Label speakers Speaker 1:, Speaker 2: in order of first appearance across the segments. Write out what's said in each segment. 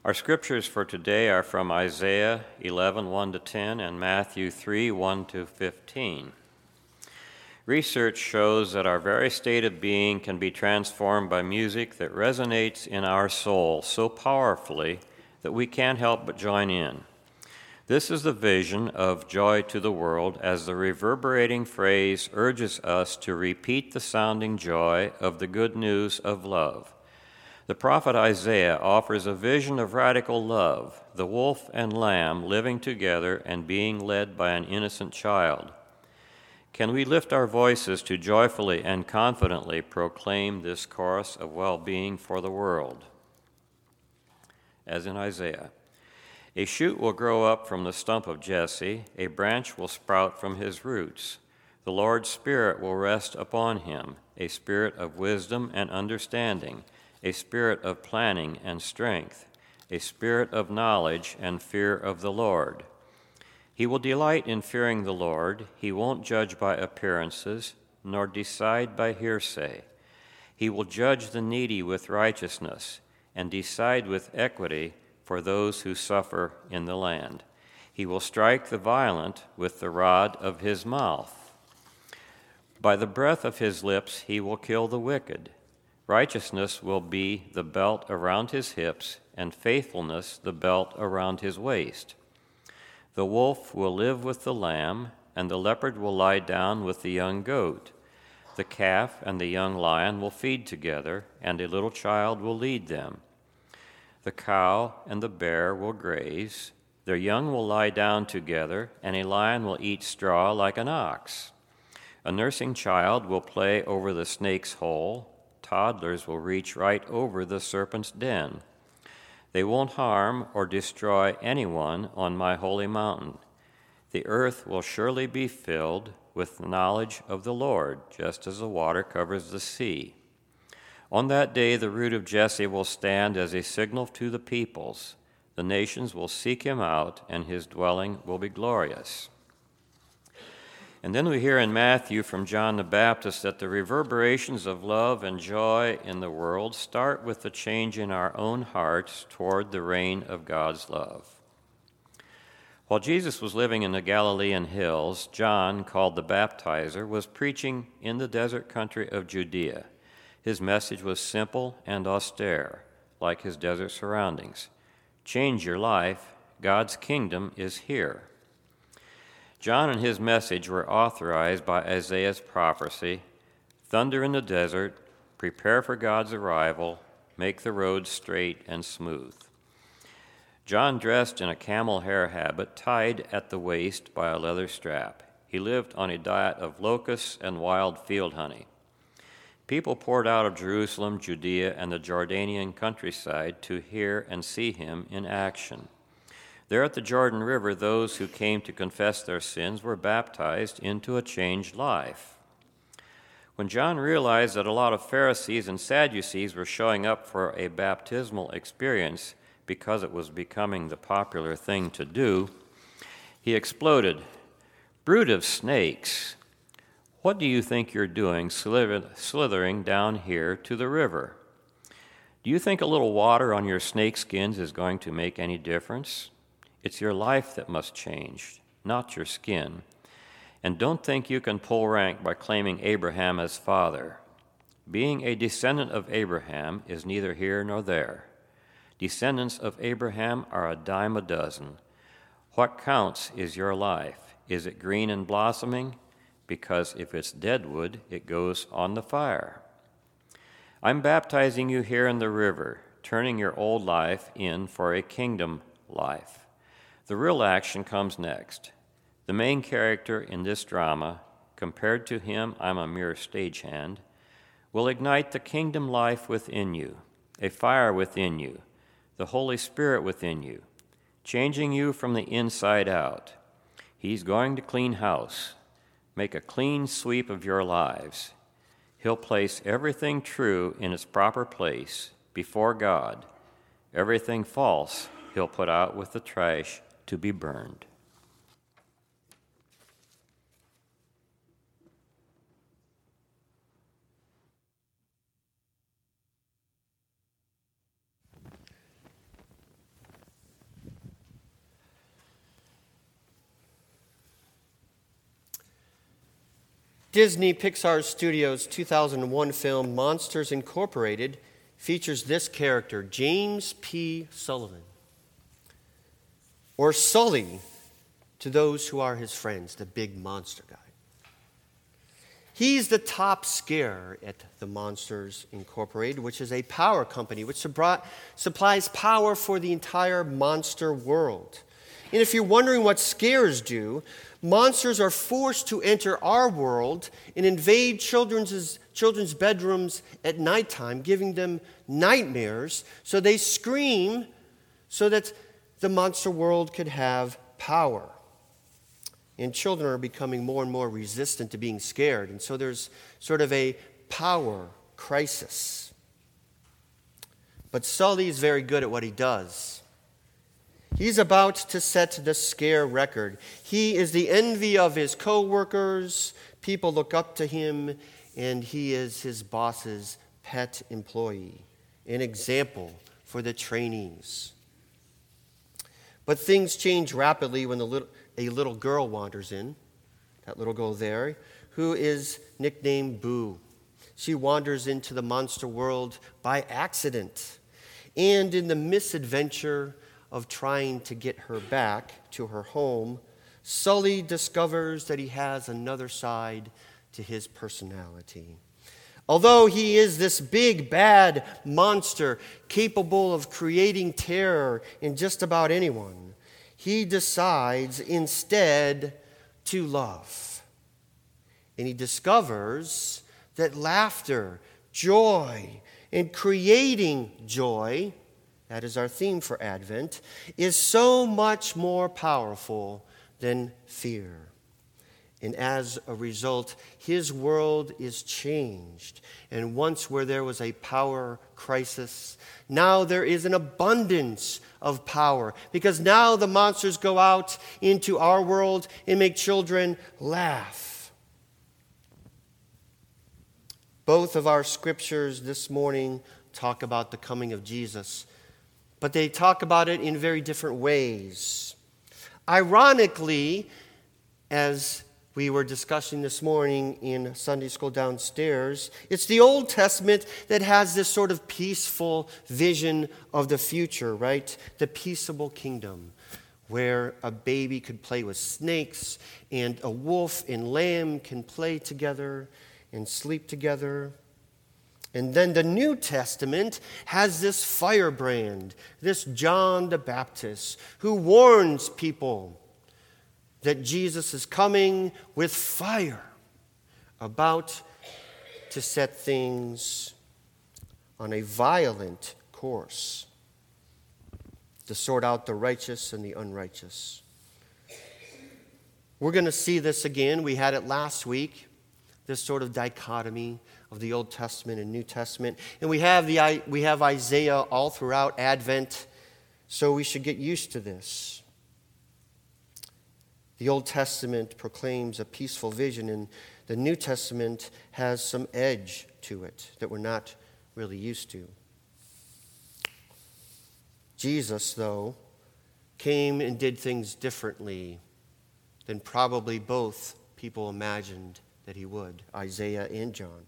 Speaker 1: Our scriptures for today are from Isaiah 11, 1-10, and Matthew 3, 1-15. Research shows that our very state of being can be transformed by music that resonates in our soul so powerfully that we can't help but join in. This is the vision of Joy to the World, as the reverberating phrase urges us to repeat the sounding joy of the good news of love. The prophet Isaiah offers a vision of radical love, the wolf and lamb living together and being led by an innocent child. Can we lift our voices to joyfully and confidently proclaim this chorus of well-being for the world? As in Isaiah, a shoot will grow up from the stump of Jesse, a branch will sprout from his roots. The Lord's Spirit will rest upon him, a spirit of wisdom and understanding, a spirit of planning and strength, a spirit of knowledge and fear of the Lord. He will delight in fearing the Lord. He won't judge by appearances, nor decide by hearsay. He will judge the needy with righteousness and decide with equity for those who suffer in the land. He will strike the violent with the rod of his mouth. By the breath of his lips he will kill the wicked. Righteousness will be the belt around his hips, and faithfulness the belt around his waist. The wolf will live with the lamb, and the leopard will lie down with the young goat. The calf and the young lion will feed together, and a little child will lead them. The cow and the bear will graze. Their young will lie down together, and a lion will eat straw like an ox. A nursing child will play over the snake's hole. Toddlers will reach right over the serpent's den. They won't harm or destroy anyone on my holy mountain. The earth will surely be filled with the knowledge of the Lord, just as the water covers the sea. On that day the root of Jesse will stand as a signal to the peoples. The nations will seek him out, and his dwelling will be glorious. And then we hear in Matthew from John the Baptist that the reverberations of love and joy in the world start with the change in our own hearts toward the reign of God's love. While Jesus was living in the Galilean hills, John, called the Baptizer, was preaching in the desert country of Judea. His message was simple and austere, like his desert surroundings. Change your life. God's kingdom is here. John and his message were authorized by Isaiah's prophecy: thunder in the desert, prepare for God's arrival, make the road straight and smooth. John dressed in a camel hair habit tied at the waist by a leather strap. He lived on a diet of locusts and wild field honey. People poured out of Jerusalem, Judea, and the Jordanian countryside to hear and see him in action. There at the Jordan River, those who came to confess their sins were baptized into a changed life. When John realized that a lot of Pharisees and Sadducees were showing up for a baptismal experience because it was becoming the popular thing to do, he exploded. "Brood of snakes, what do you think you're doing slithering down here to the river? Do you think a little water on your snake skins is going to make any difference? It's your life that must change, not your skin. And don't think you can pull rank by claiming Abraham as father. Being a descendant of Abraham is neither here nor there. Descendants of Abraham are a dime a dozen. What counts is your life. Is it green and blossoming? Because if it's dead wood, it goes on the fire. I'm baptizing you here in the river, turning your old life in for a kingdom life. The real action comes next. The main character in this drama, compared to him, I'm a mere stagehand, will ignite the kingdom life within you, a fire within you, the Holy Spirit within you, changing you from the inside out. He's going to clean house, make a clean sweep of your lives. He'll place everything true in its proper place before God. Everything false he'll put out with the trash to be burned."
Speaker 2: Disney Pixar Studios' 2001 film Monsters Incorporated features this character, James P. Sullivan, or Sully to those who are his friends, the big monster guy. He's the top scare at the Monsters Incorporated, which is a power company which supplies power for the entire monster world. And if you're wondering what scares do, monsters are forced to enter our world and invade children's bedrooms at nighttime, giving them nightmares, so they scream so that the monster world could have power. And children are becoming more and more resistant to being scared, and so there's sort of a power crisis. But Sully is very good at what he does. He's about to set the scare record. He is the envy of his co-workers. People look up to him, and he is his boss's pet employee, an example for the trainees. But things change rapidly when a little girl wanders in, that little girl there, who is nicknamed Boo. She wanders into the monster world by accident, and in the misadventure of trying to get her back to her home, Sully discovers that he has another side to his personality. Although he is this big, bad monster capable of creating terror in just about anyone, he decides instead to love. And he discovers that laughter, joy, and creating joy, that is our theme for Advent, is so much more powerful than fear. And as a result, his world is changed. And once where there was a power crisis, now there is an abundance of power. Because now the monsters go out into our world and make children laugh. Both of our scriptures this morning talk about the coming of Jesus, but they talk about it in very different ways. Ironically, as we were discussing this morning in Sunday school downstairs, it's the Old Testament that has this sort of peaceful vision of the future, right? The peaceable kingdom, where a baby could play with snakes and a wolf and lamb can play together and sleep together. And then the New Testament has this firebrand, this John the Baptist, who warns people that Jesus is coming with fire, about to set things on a violent course, to sort out the righteous and the unrighteous. We're going to see this again. We had it last week, this sort of dichotomy of the Old Testament and New Testament. And we have Isaiah all throughout Advent, so we should get used to this. The Old Testament proclaims a peaceful vision, and the New Testament has some edge to it that we're not really used to. Jesus, though, came and did things differently than probably both people imagined that he would, Isaiah and John.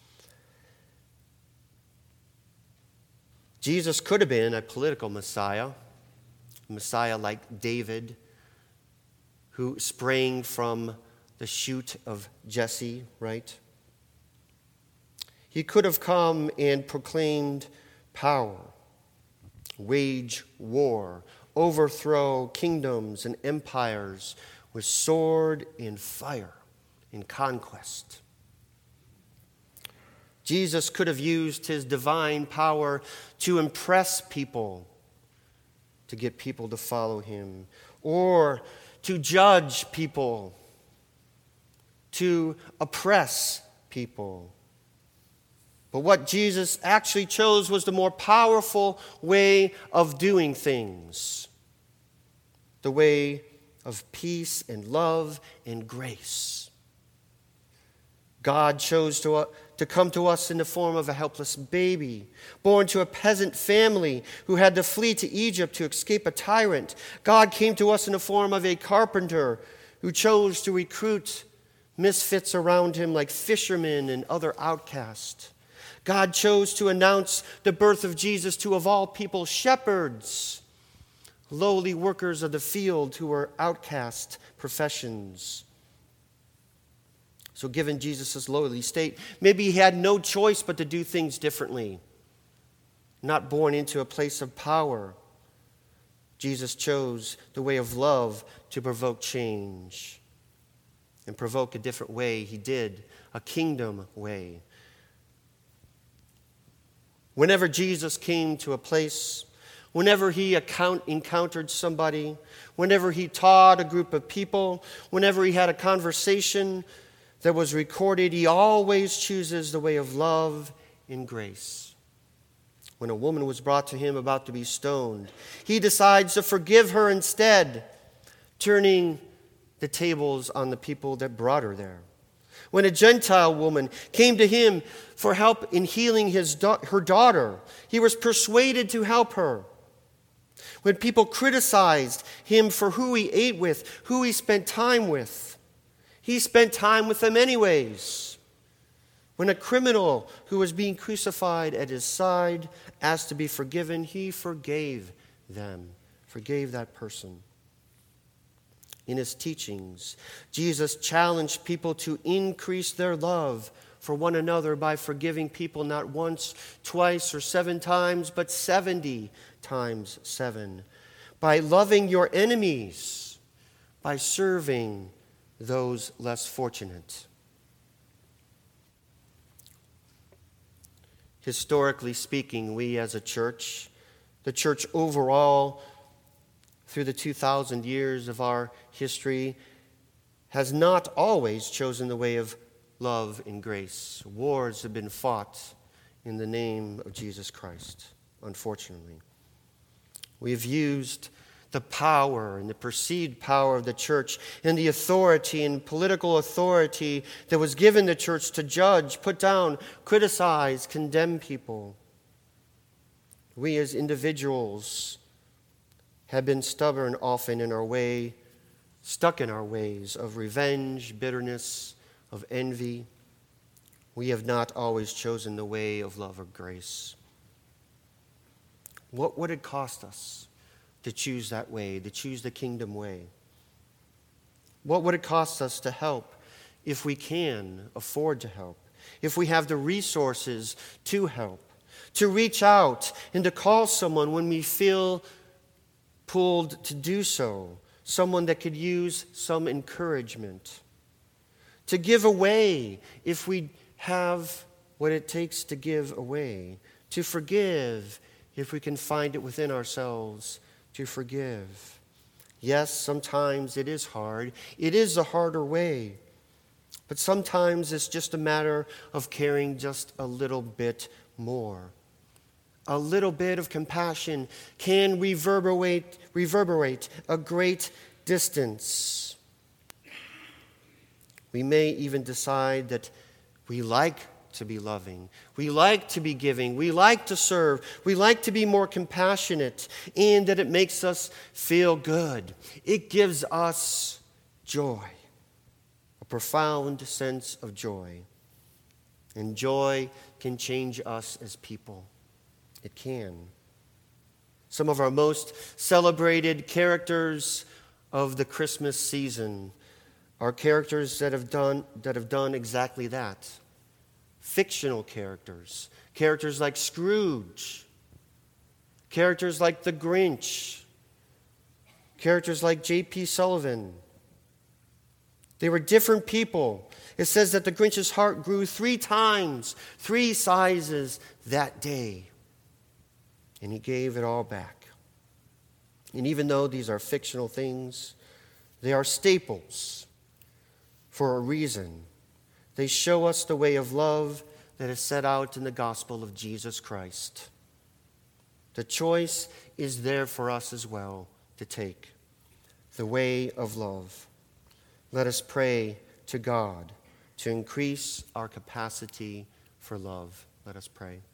Speaker 2: Jesus could have been a political Messiah, a Messiah like David, who sprang from the shoot of Jesse, right? He could have come and proclaimed power, wage war, overthrow kingdoms and empires with sword and fire and conquest. Jesus could have used his divine power to impress people, to get people to follow him, or to judge people, to oppress people. But what Jesus actually chose was the more powerful way of doing things, the way of peace and love and grace. God chose to come to us in the form of a helpless baby, born to a peasant family who had to flee to Egypt to escape a tyrant. God came to us in the form of a carpenter who chose to recruit misfits around him like fishermen and other outcasts. God chose to announce the birth of Jesus to, of all people, shepherds, lowly workers of the field who were outcast professions. So given Jesus' lowly state, maybe he had no choice but to do things differently. Not born into a place of power, Jesus chose the way of love to provoke change. And provoke a different way. He did, a kingdom way. Whenever Jesus came to a place, whenever he encountered somebody, whenever he taught a group of people, whenever he had a conversation that was recorded, he always chooses the way of love and grace. When a woman was brought to him about to be stoned, he decides to forgive her instead, turning the tables on the people that brought her there. When a Gentile woman came to him for help in healing her daughter, he was persuaded to help her. When people criticized him for who he ate with, who he spent time with, he spent time with them anyways. When a criminal who was being crucified at his side asked to be forgiven, he forgave them, forgave that person. In his teachings, Jesus challenged people to increase their love for one another by forgiving people not once, twice, or 7 times, but 70 times 7. By loving your enemies, by serving those less fortunate. Historically speaking, we as a church, the church overall, through the 2,000 years of our history, has not always chosen the way of love and grace. Wars have been fought in the name of Jesus Christ, unfortunately. We have used the power and the perceived power of the church and the authority and political authority that was given the church to judge, put down, criticize, condemn people. We as individuals have been stubborn often in our way, stuck in our ways of revenge, bitterness, of envy. We have not always chosen the way of love or grace. What would it cost us to choose that way, to choose the kingdom way? What would it cost us to help if we can afford to help, if we have the resources to help, to reach out and to call someone when we feel pulled to do so, someone that could use some encouragement, to give away if we have what it takes to give away, to forgive if we can find it within ourselves to forgive. Yes, sometimes it is hard. It is a harder way. But sometimes it's just a matter of caring just a little bit more. A little bit of compassion can reverberate a great distance. We may even decide that we like to be loving, we like to be giving, we like to serve, we like to be more compassionate, and that it makes us feel good. It gives us joy, a profound sense of joy. And joy can change us as people. It can. Some of our most celebrated characters of the Christmas season are characters that have done exactly that. Fictional characters. Characters like Scrooge. Characters like the Grinch. Characters like J.P. Sullivan. They were different people. It says that the Grinch's heart grew 3 times, 3 sizes that day. And he gave it all back. And even though these are fictional things, they are staples for a reason. They show us the way of love that is set out in the gospel of Jesus Christ. The choice is there for us as well to take. The way of love. Let us pray to God to increase our capacity for love. Let us pray.